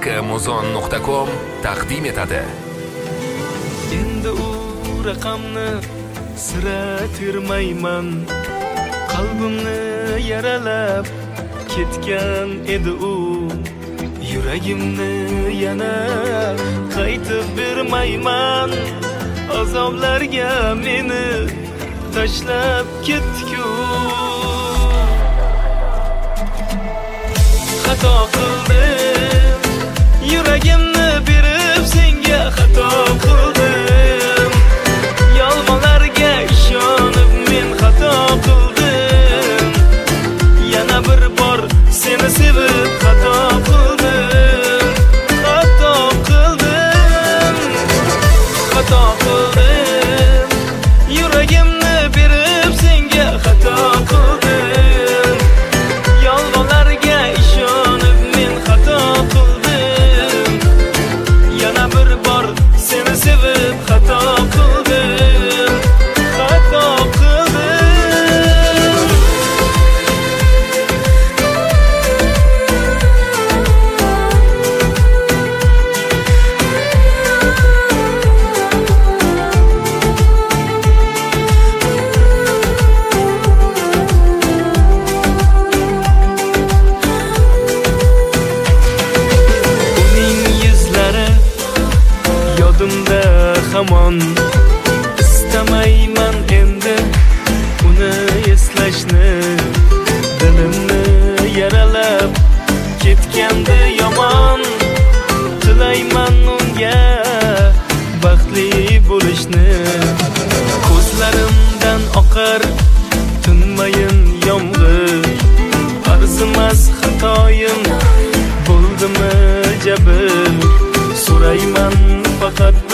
Muzon.com taqdim etadi. Endi u raqamni sira termayman. Qalbimni yaralab ketgan edi u. Yuragimni yana qaytib bermayman. Azoblarga meni tashlab ketdi-ku. Xato qildim, yuragimni berib senga xato qildim. Yolg'onlarga ishonib men xato qildim. Yana bir bor seni sevib xato qildim. Xato qildim, xato qildim. Yuragimni berib senga xato qildim. Yolg'onlarga ishonib men xato qildim. Yana bir bor seni sevib xato qildim. Xato qildim. Yodimda hamon istamayman endi uni eslashni. Dilimni yaralab ketgandi yomon. Tilayman unga baxtli bo'lishni. Ko'zlarimdan oqar tinmayin yomg'ir. Arzimas xatoyim bo'ldimi jabr. So'rayman faqat